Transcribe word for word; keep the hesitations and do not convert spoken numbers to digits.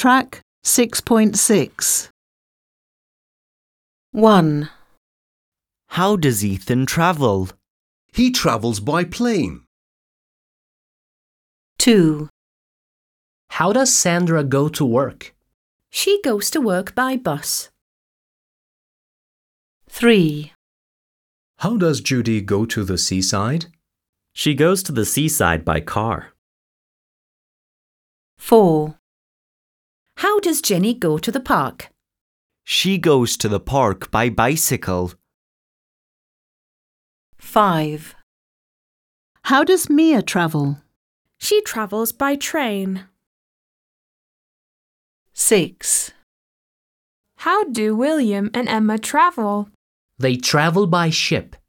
Track six point six. one. How does Ethan travel? He travels by plane. two. How does Sandra go to work? She goes to work by bus. three. How does Judy go to the seaside? She goes to the seaside by car. four. How does Jenny go to the park? She goes to the park by bicycle. five. How does Mia travel? She travels by train. six. How do William and Emma travel? They travel by ship.